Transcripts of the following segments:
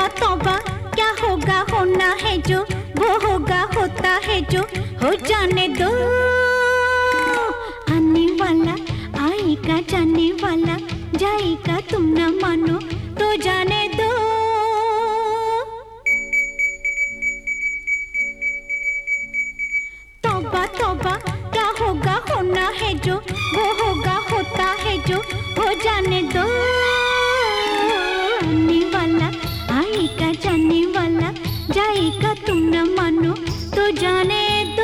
तौबा क्या होगा होना है जो, वो होगा होता है जो, हो जाने दो। आने वाला आएगा, जाने वाला जाएगा, तुम न मानो तो जाने दो। तौबा तौबा क्या होगा होना है जो, वो होगा होता है जो, हो जाने दो। आने वाला आएगा, जाने वाला जाएगा, तुम न मानो तो जाने दो।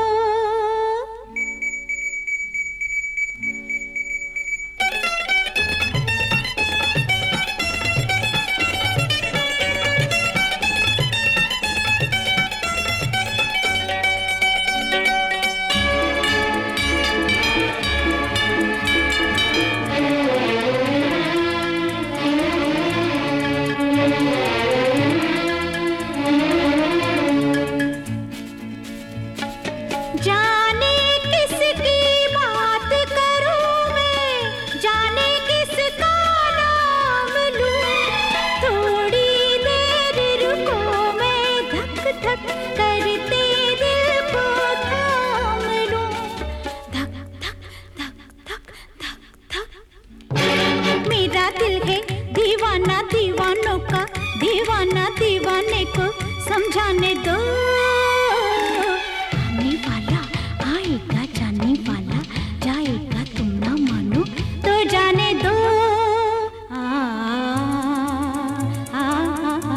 जाने किसकी बात करूं मैं, जाने किसका नाम लूं। थोड़ी देर रुको, मैं धक धक करते दिल को थाम लूं। धक धक धक धक धक धक। मेरा दिल है दीवाना दीवानों का, दीवाना दीवाने को समझाने दो। आएगा, जाने वाला जाएगा, तुम ना मानो तो जाने दो। आ, आ, आ, आ,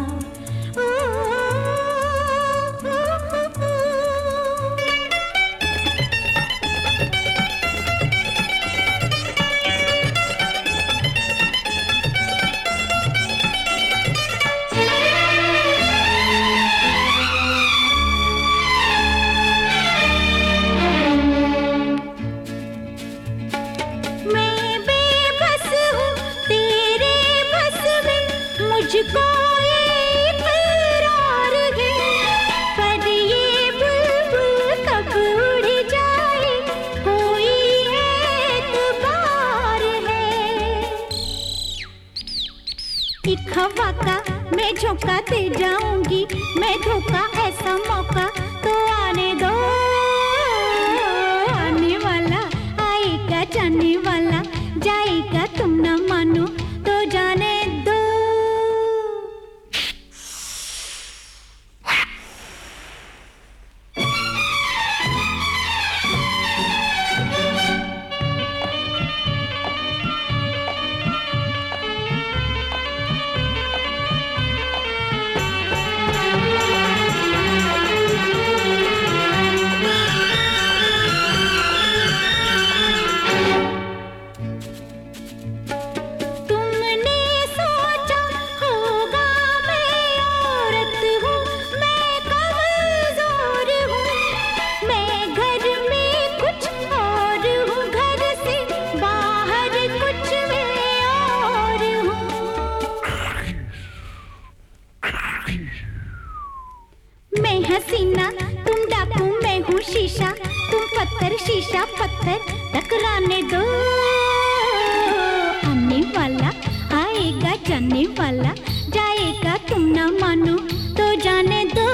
मुझको इकरार है, पर ये बुलबुल कब उड़ जाए, कोई एतबार है। एक हवा का मैं झोंका दे जाऊंगी, मैं धोखा ऐसा मौका तो आने दो। आने वाला आएगा, जाने वाला जाएगा, तुम न मानो तो जाने दो। मैं हसीना तुम डाकू, मैं हूँ शीशा, तुम पत्थर शीशा पत्थर, टकराने दो। आने वाला आएगा, जाने वाला जाएगा, तुम न मानो तो जाने दो।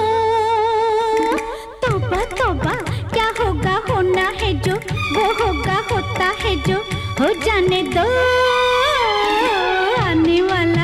तौबा तौबा क्या होगा होना है जो, वो होगा होता है जो, हो जाने दो। आने वाला